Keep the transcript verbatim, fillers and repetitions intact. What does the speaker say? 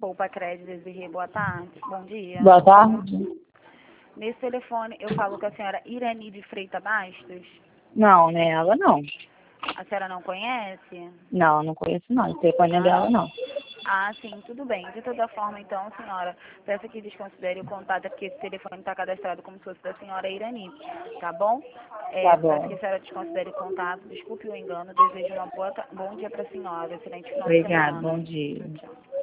Poupa Crédito, Desirê, boa tarde. Bom dia. Boa tarde. Nesse telefone eu falo com a senhora Irani de Freitas Bastos. Não, né? Ela não. A senhora não conhece? Não, não conheço não. O telefone é dela não. Ah, sim, tudo bem. De toda forma, então, senhora, peço que desconsidere o contato, porque esse telefone está cadastrado como se fosse da senhora Irani, tá bom? É, Tá bom. peço que a senhora desconsidere o contato, desculpe o engano, desejo uma boa, ta- bom dia para a senhora, excelente final de Obrigada, semana. bom dia. Tchau.